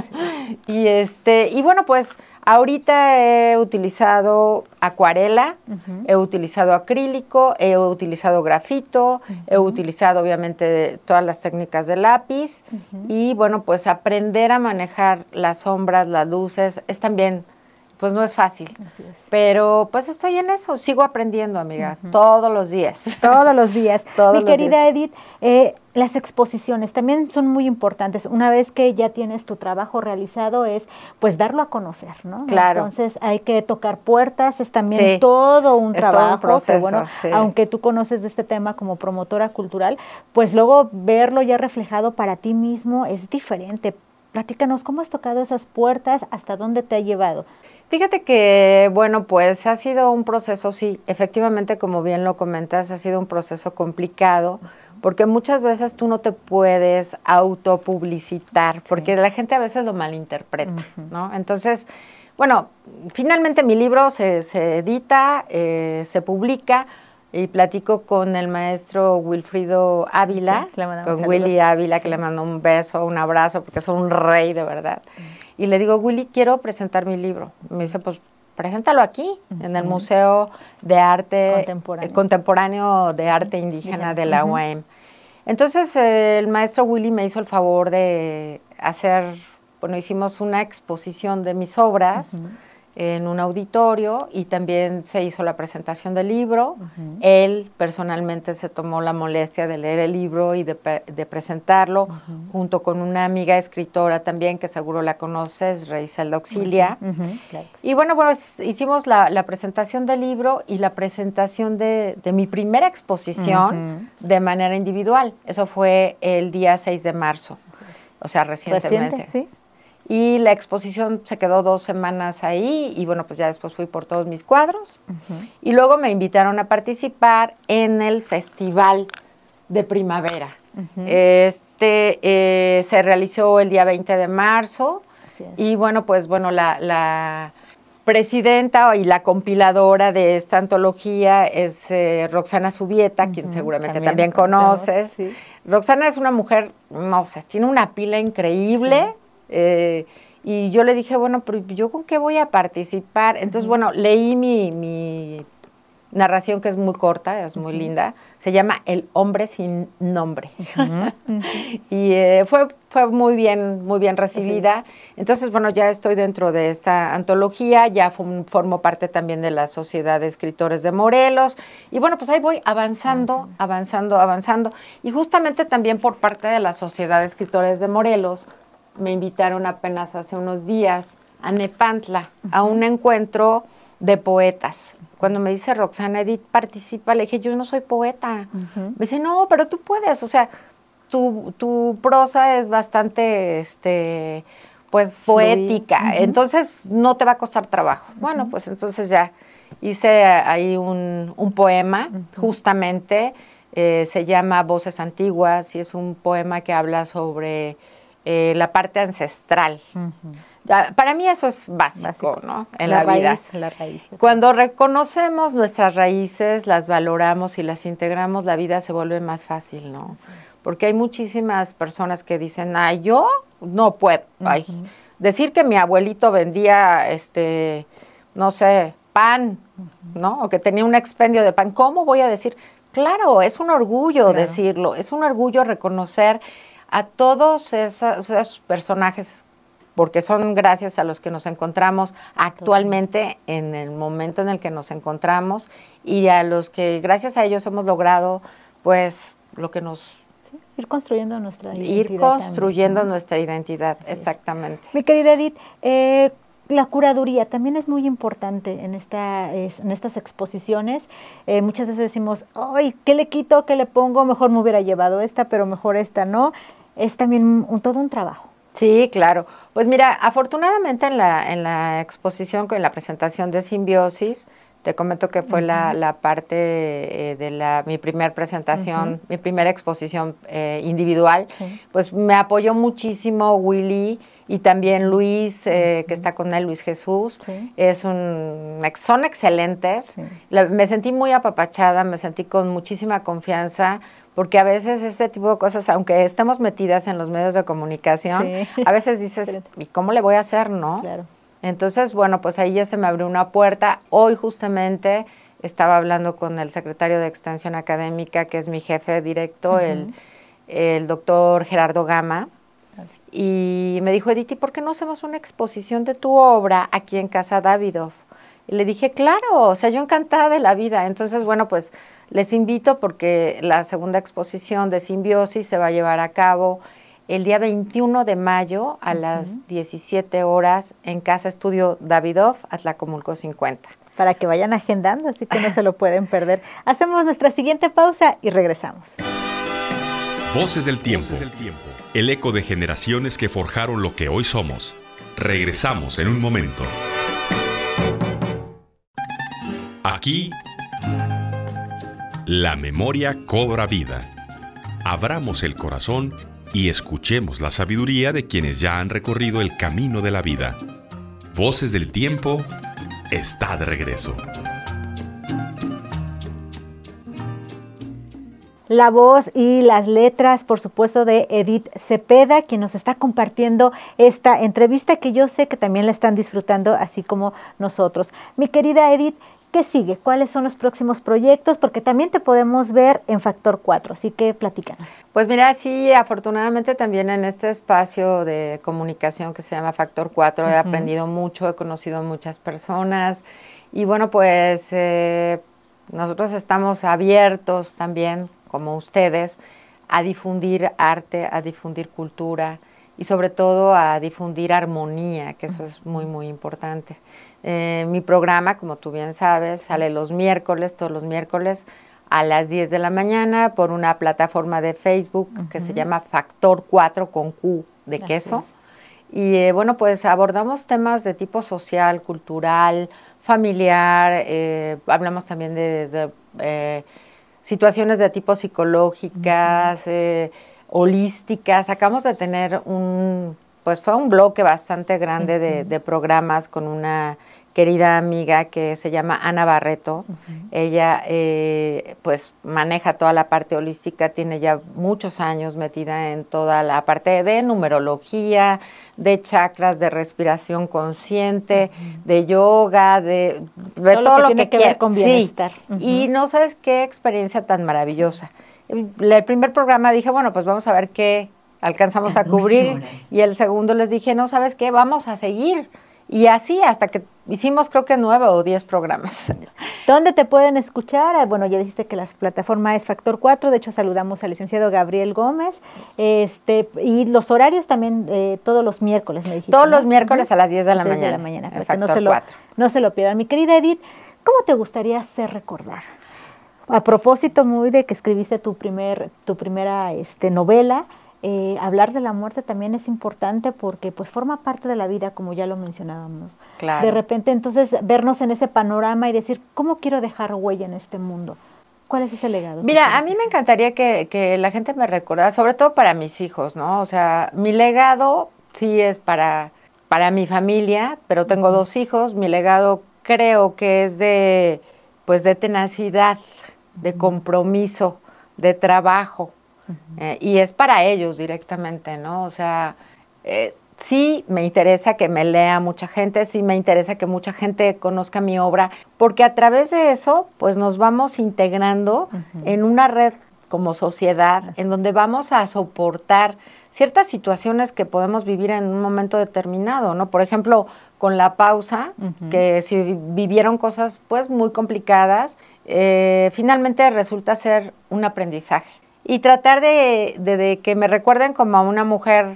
Y bueno, pues ahorita he utilizado acuarela, he utilizado acrílico, he utilizado grafito, he utilizado obviamente todas las técnicas de lápiz y bueno, pues aprender a manejar las sombras, las luces, es también, pues no es fácil, pero pues estoy en eso, sigo aprendiendo, amiga, todos los días. Todos los días. Todos Mi querida Edith, las exposiciones también son muy importantes. Una vez que ya tienes tu trabajo realizado es pues darlo a conocer, ¿no? Claro. Entonces hay que tocar puertas, es también todo un trabajo. Todo un proceso, que, bueno, aunque tú conoces de este tema como promotora cultural, pues luego verlo ya reflejado para ti mismo es diferente. Platícanos, ¿cómo has tocado esas puertas? ¿Hasta dónde te ha llevado? Fíjate que, bueno, pues ha sido un proceso, sí, efectivamente, como bien lo comentas, ha sido un proceso complicado, porque muchas veces tú no te puedes autopublicitar, porque la gente a veces lo malinterpreta, ¿no? Entonces, bueno, finalmente mi libro se edita, se publica, y platico con el maestro Wilfrido Ávila, con Willy Ávila, que le mando un beso, un abrazo, porque es un rey de verdad. Y le digo, Willy, quiero presentar mi libro. Me dice, pues, preséntalo aquí, en el Museo de Arte Contemporáneo de Arte Indígena de la UAM. Entonces, el maestro Willy me hizo el favor de hacer, bueno, hicimos una exposición de mis obras, en un auditorio y también se hizo la presentación del libro. Él personalmente se tomó la molestia de leer el libro y de presentarlo junto con una amiga escritora también que seguro la conoces, Reiselda Auxilia. Claro. Y bueno, hicimos la presentación del libro y la presentación de mi primera exposición de manera individual. Eso fue el día 6 de marzo, o sea, recientemente. Reciente, sí. Y la exposición se quedó 2 semanas ahí y bueno, pues ya después fui por todos mis cuadros. Y luego me invitaron a participar en el Festival de Primavera. Se realizó el día 20 de marzo. Y bueno, pues bueno, la presidenta y la compiladora de esta antología es Roxana Zubieta, quien seguramente también conoces. Sí. Roxana es una mujer, no sé, tiene una pila increíble. Y yo le dije, bueno, pero ¿yo con qué voy a participar? Entonces, bueno, leí mi narración, que es muy corta, es muy linda. Se llama El hombre sin nombre. Y fue muy bien recibida. Entonces, bueno, ya estoy dentro de esta antología, ya formo parte también de la Sociedad de Escritores de Morelos. Y bueno, pues ahí voy avanzando. Y justamente también por parte de la Sociedad de Escritores de Morelos, me invitaron apenas hace unos días a Nepantla, a un encuentro de poetas. Cuando me dice Roxana, Edith, participa, le dije, yo no soy poeta. Me dice, no, pero tú puedes, o sea, tu prosa es bastante, pues, poética, entonces no te va a costar trabajo. Bueno, pues entonces ya hice ahí un poema, justamente, se llama Voces Antiguas, y es un poema que habla sobre la parte ancestral. Para mí eso es básico, ¿no? En la vida. La raíz. Cuando reconocemos nuestras raíces, las valoramos y las integramos, la vida se vuelve más fácil, ¿no? Porque hay muchísimas personas que dicen, ay, yo no puedo. Ay, decir que mi abuelito vendía, no sé, pan, ¿no? O que tenía un expendio de pan, ¿cómo voy a decir? Claro, es un orgullo decirlo, es un orgullo reconocer a todos esos personajes, porque son gracias a los que nos encontramos actualmente en el momento en el que nos encontramos y a los que gracias a ellos hemos logrado, pues, lo que nos... ir construyendo nuestra identidad. Ir construyendo también, ¿no? Nuestra identidad, así exactamente. Es. Mi querida Edith, la curaduría también es muy importante en estas exposiciones. Muchas veces decimos, ay, ¿qué le quito? ¿Qué le pongo? Mejor me hubiera llevado esta, pero mejor esta no. Es también todo un trabajo. Sí, claro. Pues mira, afortunadamente en la exposición, con la presentación de Simbiosis, Te comento que fue la parte de mi primer presentación, mi primera exposición individual. Sí. Pues me apoyó muchísimo Willy y también Luis, que está con él, Luis Jesús. Sí. Son excelentes. Sí. Me sentí muy apapachada, me sentí con muchísima confianza, porque a veces este tipo de cosas, aunque estemos metidas en los medios de comunicación, a veces dices, ¿y cómo le voy a hacer, no? Claro. Entonces, bueno, pues ahí ya se me abrió una puerta. Hoy justamente estaba hablando con el secretario de Extensión Académica, que es mi jefe directo, el doctor Gerardo Gama, y me dijo, Edith, ¿por qué no hacemos una exposición de tu obra aquí en Casa Davidoff? Y le dije, claro, o sea, yo encantada de la vida. Entonces, bueno, pues les invito porque la segunda exposición de Simbiosis se va a llevar a cabo el día 21 de mayo a las 17 horas en Casa Estudio Davidoff, Atlacomulco 50. Para que vayan agendando, así que no se lo pueden perder. Hacemos nuestra siguiente pausa y regresamos. Voces del Tiempo, el eco de generaciones que forjaron lo que hoy somos. Regresamos en un momento. Aquí, la memoria cobra vida. Abramos el corazón y escuchemos la sabiduría de quienes ya han recorrido el camino de la vida. Voces del Tiempo está de regreso. La voz y las letras, por supuesto, de Edith Cepeda, quien nos está compartiendo esta entrevista que yo sé que también la están disfrutando, así como nosotros. Mi querida Edith, ¿qué sigue? ¿Cuáles son los próximos proyectos? Porque también te podemos ver en Factor 4, así que platícanos. Pues mira, sí, afortunadamente también en este espacio de comunicación que se llama Factor 4 he aprendido mucho, he conocido muchas personas y bueno, pues nosotros estamos abiertos también, como ustedes, a difundir arte, a difundir cultura y sobre todo a difundir armonía, que eso es muy, muy importante. Mi programa, como tú bien sabes, sale todos los miércoles a las 10 de la mañana por una plataforma de Facebook que se llama Factor 4 con Q de queso. Y bueno, pues abordamos temas de tipo social, cultural, familiar, hablamos también de situaciones de tipo psicológicas, holísticas. Acabamos de tener fue un bloque bastante grande de programas con una querida amiga que se llama Ana Barreto. Ella pues maneja toda la parte holística, tiene ya muchos años metida en toda la parte de numerología, de chakras, de respiración consciente, de yoga, de todo lo que quiera con bienestar. Y no sabes qué experiencia tan maravillosa. El primer programa dije, bueno, pues vamos a ver qué alcanzamos a cubrir, y el segundo les dije, no, ¿sabes qué? Vamos a seguir. Y así hasta que hicimos creo que 9 o 10 programas. ¿Dónde te pueden escuchar? Bueno, ya dijiste que la plataforma es Factor 4, de hecho saludamos al licenciado Gabriel Gómez, y los horarios también todos los miércoles, me dijiste. Todos los miércoles a las 10 de la mañana. 10 de la mañana, para que no se lo pierdan. Mi querida Edith, ¿cómo te gustaría ser recordada? A propósito muy de que escribiste tu primera novela, hablar de la muerte también es importante porque pues forma parte de la vida, como ya lo mencionábamos. Claro. De repente entonces vernos en ese panorama y decir, ¿cómo quiero dejar huella en este mundo? ¿Cuál es ese legado? Mira, a mí me encantaría que la gente me recordara, sobre todo para mis hijos, ¿no? O sea, mi legado sí es para mi familia, pero tengo 2 hijos. Mi legado creo que es de tenacidad, de compromiso, de trabajo. Y es para ellos directamente, ¿no? O sea, sí me interesa que me lea mucha gente, sí me interesa que mucha gente conozca mi obra, porque a través de eso, pues nos vamos integrando en una red como sociedad, en donde vamos a soportar ciertas situaciones que podemos vivir en un momento determinado, ¿no? Por ejemplo, con la pausa, que si vivieron cosas pues muy complicadas, finalmente resulta ser un aprendizaje. Y tratar de que me recuerden como a una mujer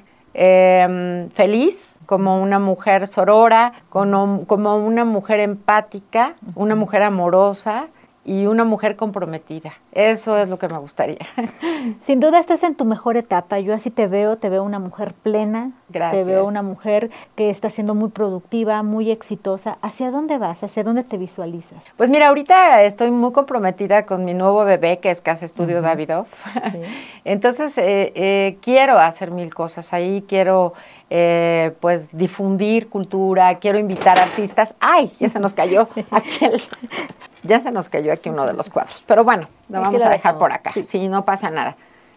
feliz, como una mujer sorora, como una mujer empática, una mujer amorosa y una mujer comprometida. Eso es lo que me gustaría. Sin duda estás en tu mejor etapa. Yo así te veo una mujer plena. Gracias. Te veo una mujer que está siendo muy productiva, muy exitosa. ¿Hacia dónde vas? ¿Hacia dónde te visualizas? Pues mira, ahorita estoy muy comprometida con mi nuevo bebé, que es Casa Estudio Davidoff. Sí. Entonces, quiero hacer 1000 cosas ahí, quiero pues difundir cultura, quiero invitar artistas. ¡Ay! Ya se nos cayó aquí uno de los cuadros. Pero bueno, lo vamos a dejar por acá. Sí, no pasa nada.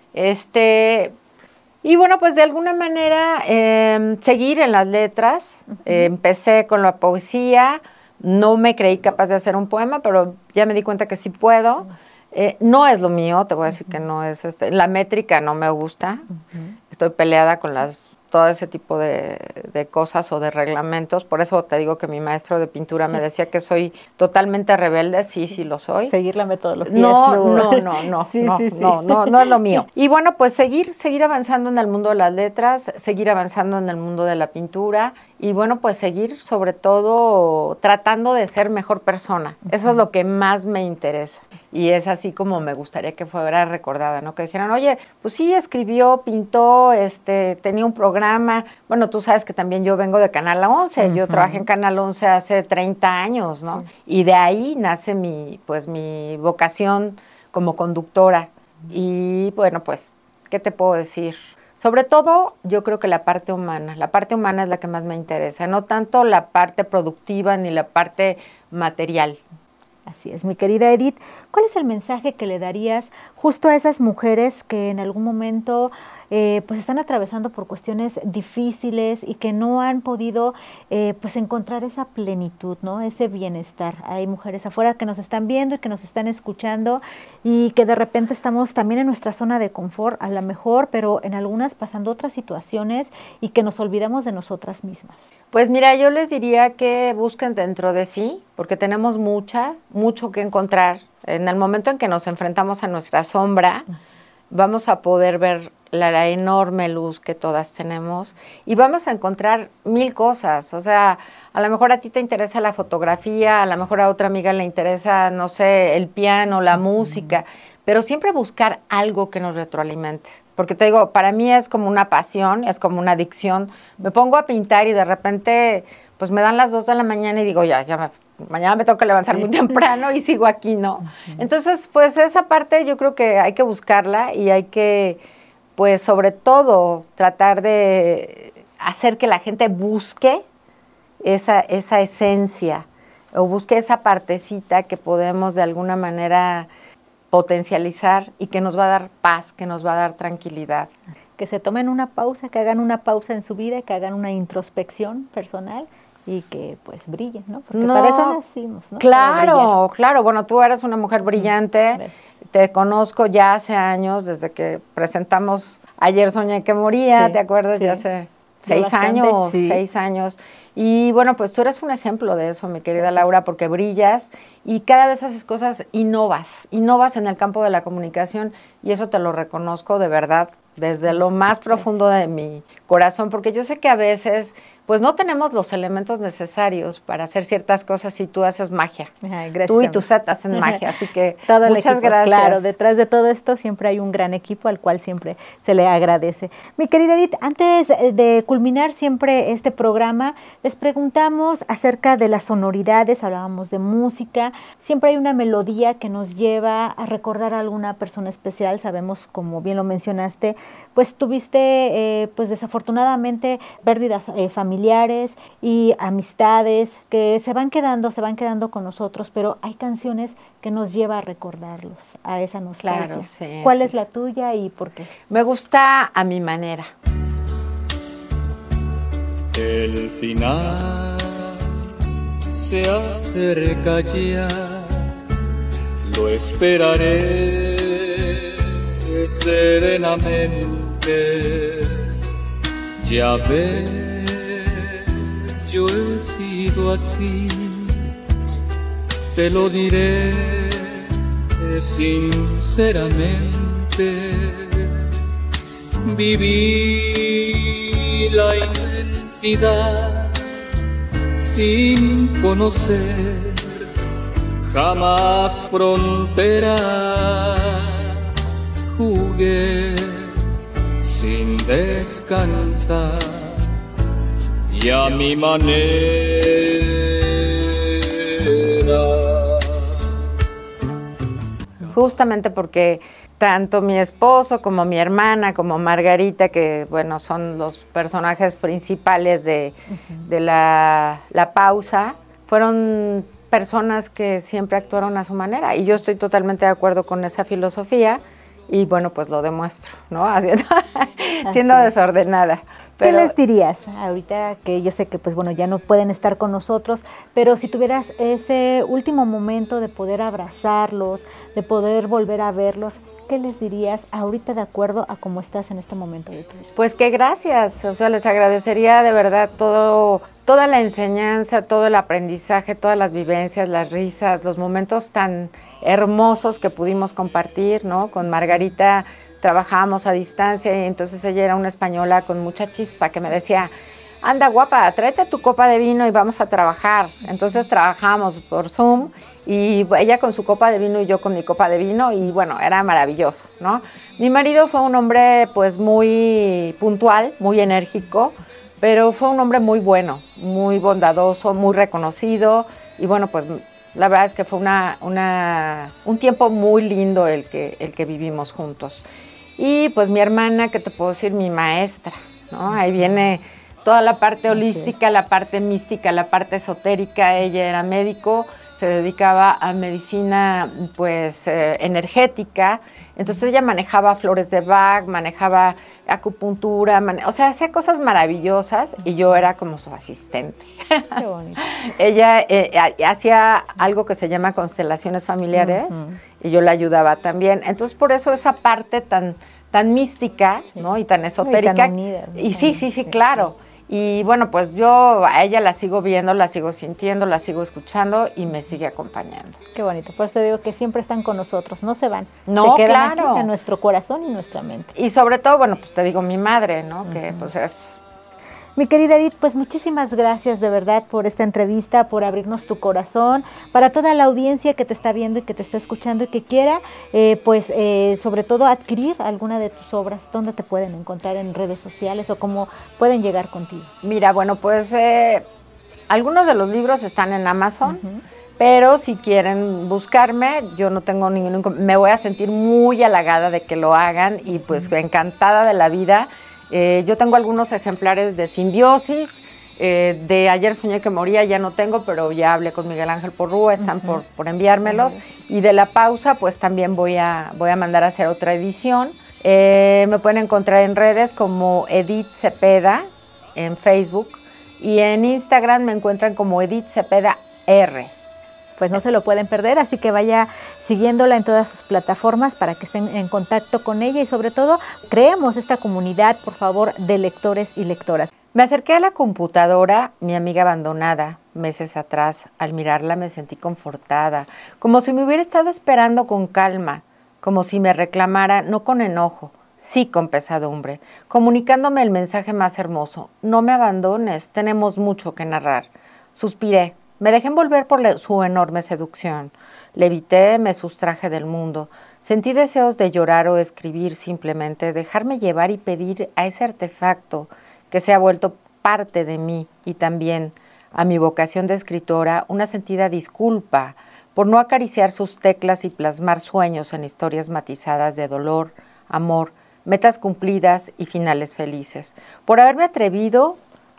Y bueno, pues de alguna manera seguir en las letras. Empecé con la poesía, no me creí capaz de hacer un poema, pero ya me di cuenta que sí puedo. No es lo mío, te voy a decir que no es la métrica no me gusta. Estoy peleada con todo ese tipo de cosas o de reglamentos. Por eso te digo que mi maestro de pintura me decía que soy totalmente rebelde. Sí lo soy. Seguir la metodología. No es lo mío. Y bueno, pues seguir avanzando en el mundo de las letras, seguir avanzando en el mundo de la pintura y bueno, pues seguir sobre todo tratando de ser mejor persona. Eso es lo que más me interesa. Y es así como me gustaría que fuera recordada, ¿no? Que dijeran, oye, pues sí, escribió, pintó, tenía un programa. Bueno, tú sabes que también yo vengo de Canal 11. Yo trabajé en Canal 11 hace 30 años, ¿no? Y de ahí nace mi vocación como conductora. Y bueno, pues, ¿qué te puedo decir? Sobre todo, yo creo que la parte humana es la que más me interesa, no tanto la parte productiva ni la parte material. Así es, mi querida Edith, ¿cuál es el mensaje que le darías justo a esas mujeres que en algún momento pues están atravesando por cuestiones difíciles y que no han podido pues encontrar esa plenitud, ¿no? Ese bienestar? Hay mujeres afuera que nos están viendo y que nos están escuchando y que de repente estamos también en nuestra zona de confort, a lo mejor, pero en algunas pasando otras situaciones y que nos olvidamos de nosotras mismas. Pues mira, yo les diría que busquen dentro de sí, porque tenemos mucho que encontrar. En el momento en que nos enfrentamos a nuestra sombra, vamos a poder ver la enorme luz que todas tenemos y vamos a encontrar 1000 cosas. O sea, a lo mejor a ti te interesa la fotografía, a lo mejor a otra amiga le interesa, no sé, el piano, la música, pero siempre buscar algo que nos retroalimente. Porque te digo, para mí es como una pasión, es como una adicción. Me pongo a pintar y de repente pues me dan las 2 de la mañana y digo, mañana me tengo que levantar muy temprano y sigo aquí, ¿no? Entonces, pues esa parte yo creo que hay que buscarla y hay que, pues sobre todo, tratar de hacer que la gente busque esa esencia o busque esa partecita que podemos de alguna manera potencializar y que nos va a dar paz, que nos va a dar tranquilidad. Que se tomen una pausa, que hagan una pausa en su vida, que hagan una introspección personal y que pues brillen, ¿no? Porque para eso nacimos, ¿no? Claro. Bueno, tú eres una mujer brillante, te conozco ya hace años, desde que presentamos Ayer Soñé que Moría, ¿te acuerdas? Ya hace 6 años, 6 años. Y bueno, pues tú eres un ejemplo de eso, mi querida Laura, porque brillas y cada vez haces cosas, innovas en el campo de la comunicación y eso te lo reconozco de verdad, desde lo más profundo de mi corazón, porque yo sé que a veces pues no tenemos los elementos necesarios para hacer ciertas cosas y tú haces magia. Ay, gracias. Tú y tu set hacen magia, así que muchas equipo, gracias. Claro, detrás de todo esto siempre hay un gran equipo al cual siempre se le agradece. Mi querida Edith, antes de culminar siempre este programa, les preguntamos acerca de las sonoridades, hablábamos de música, siempre hay una melodía que nos lleva a recordar a alguna persona especial, sabemos, como bien lo mencionaste, pues tuviste pues desafortunadamente pérdidas familiares y amistades que se van quedando con nosotros, pero hay canciones que nos lleva a recordarlos, a esa nostalgia. Claro, sí. ¿Cuál es la tuya y por qué? Me gusta A Mi Manera. El final se acerca ya, lo esperaré serenamente. Ya ves, yo he sido así, te lo diré sinceramente. Viví la inmensidad sin conocer jamás fronteras, jugué sin descansar y a mi manera. Justamente porque tanto mi esposo como mi hermana, como Margarita, que bueno, son los personajes principales de la pausa, fueron personas que siempre actuaron a su manera y yo estoy totalmente de acuerdo con esa filosofía y bueno, pues lo demuestro, ¿no? Siendo desordenada. ¿Qué les dirías ahorita que yo sé que pues bueno ya no pueden estar con nosotros, pero si tuvieras ese último momento de poder abrazarlos, de poder volver a verlos, ¿qué les dirías ahorita de acuerdo a cómo estás en este momento de tu vida? Pues que gracias, o sea, les agradecería de verdad toda la enseñanza, todo el aprendizaje, todas las vivencias, las risas, los momentos tan hermosos que pudimos compartir, ¿no? Con Margarita trabajábamos a distancia y entonces ella era una española con mucha chispa que me decía, anda guapa, tráete tu copa de vino y vamos a trabajar. Entonces trabajábamos por Zoom y ella con su copa de vino y yo con mi copa de vino y bueno, era maravilloso, ¿no? Mi marido fue un hombre pues muy puntual, muy enérgico, pero fue un hombre muy bueno, muy bondadoso, muy reconocido y bueno, pues la verdad es que fue un tiempo muy lindo el que vivimos juntos. Y pues mi hermana, ¿qué te puedo decir? Mi maestra, ¿no? Ahí viene toda la parte holística, la parte mística, la parte esotérica. Ella era médico, se dedicaba a medicina pues energética. Entonces ella manejaba flores de Bach, manejaba acupuntura, o sea, hacía cosas maravillosas y yo era como su asistente. Qué bonito. Ella hacía algo que se llama constelaciones familiares y yo la ayudaba también. Entonces por eso esa parte tan mística, sí, ¿no? Y tan esotérica. Y tan unida, ¿no? Y sí, claro. Y bueno, pues yo a ella la sigo viendo, la sigo sintiendo, la sigo escuchando y me sigue acompañando. Qué bonito, por eso digo que siempre están con nosotros, no se van. No, se quedan claro. Aquí en nuestro corazón y nuestra mente. Y sobre todo, bueno, pues te digo mi madre, ¿no? Que pues es... Mi querida Edith, pues muchísimas gracias de verdad por esta entrevista, por abrirnos tu corazón, para toda la audiencia que te está viendo y que te está escuchando y que quiera, sobre todo adquirir alguna de tus obras, ¿dónde te pueden encontrar en redes sociales o cómo pueden llegar contigo? Mira, bueno, pues algunos de los libros están en Amazon, pero si quieren buscarme, yo no tengo me voy a sentir muy halagada de que lo hagan y pues encantada de la vida. Yo tengo algunos ejemplares de Simbiosis, de Ayer soñé que moría, ya no tengo, pero ya hablé con Miguel Ángel Porrúa, están por enviármelos. Y de La Pausa, pues también voy a mandar a hacer otra edición. Me pueden encontrar en redes como Edith Cepeda, en Facebook, y en Instagram me encuentran como Edith Cepeda R. Pues no se lo pueden perder, así que vaya siguiéndola en todas sus plataformas para que estén en contacto con ella y sobre todo creemos esta comunidad, por favor, de lectores y lectoras. Me acerqué a la computadora, mi amiga abandonada, meses atrás. Al mirarla me sentí confortada, como si me hubiera estado esperando con calma, como si me reclamara, no con enojo, sí con pesadumbre, comunicándome el mensaje más hermoso: no me abandones, tenemos mucho que narrar. Suspiré. Me dejé envolver por su enorme seducción. Levité, me sustraje del mundo. Sentí deseos de llorar o escribir, simplemente dejarme llevar y pedir a ese artefacto que se ha vuelto parte de mí y también a mi vocación de escritora una sentida disculpa por no acariciar sus teclas y plasmar sueños en historias matizadas de dolor, amor, metas cumplidas y finales felices. Por haberme atrevido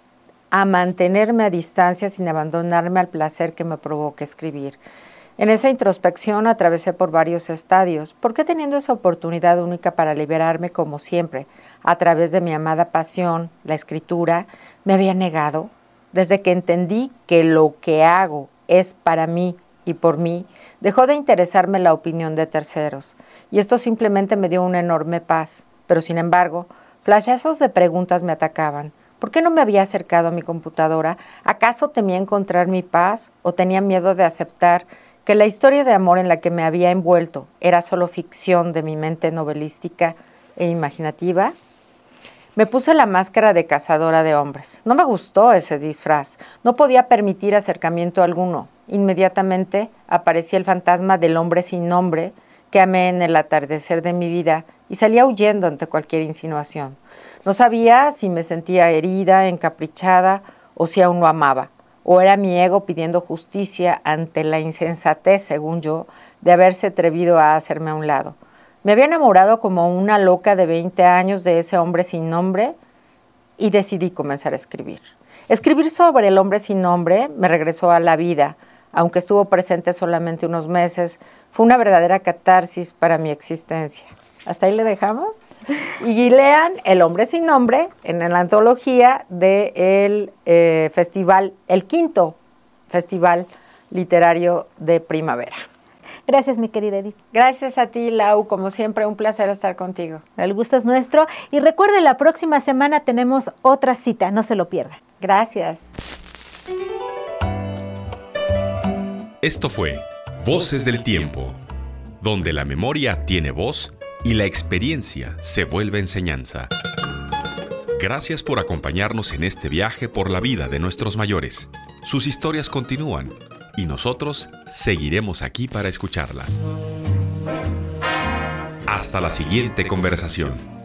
a mantenerme a distancia sin abandonarme al placer que me provoca escribir. En esa introspección atravesé por varios estadios, porque teniendo esa oportunidad única para liberarme como siempre, a través de mi amada pasión, la escritura, me había negado. Desde que entendí que lo que hago es para mí y por mí, dejó de interesarme la opinión de terceros, y esto simplemente me dio una enorme paz. Pero sin embargo, flashazos de preguntas me atacaban. ¿Por qué no me había acercado a mi computadora? ¿Acaso temía encontrar mi paz o tenía miedo de aceptar que la historia de amor en la que me había envuelto era solo ficción de mi mente novelística e imaginativa? Me puse la máscara de cazadora de hombres. No me gustó ese disfraz. No podía permitir acercamiento alguno. Inmediatamente aparecía el fantasma del hombre sin nombre que amé en el atardecer de mi vida y salía huyendo ante cualquier insinuación. No sabía si me sentía herida, encaprichada o si aún lo amaba. O era mi ego pidiendo justicia ante la insensatez, según yo, de haberse atrevido a hacerme a un lado. Me había enamorado como una loca de 20 años de ese hombre sin nombre y decidí comenzar a escribir. Escribir sobre el hombre sin nombre me regresó a la vida, aunque estuvo presente solamente unos meses. Fue una verdadera catarsis para mi existencia. ¿Hasta ahí le dejamos? Y lean El hombre sin nombre en la antología del festival, el 5º Festival Literario de Primavera. Gracias, mi querida Edith. Gracias a ti, Lau. Como siempre, un placer estar contigo. El gusto es nuestro. Y recuerden, la próxima semana tenemos otra cita. No se lo pierdan. Gracias. Esto fue Voces del Tiempo, donde la memoria tiene voz y la experiencia se vuelve enseñanza. Gracias por acompañarnos en este viaje por la vida de nuestros mayores. Sus historias continúan y nosotros seguiremos aquí para escucharlas. Hasta la siguiente conversación.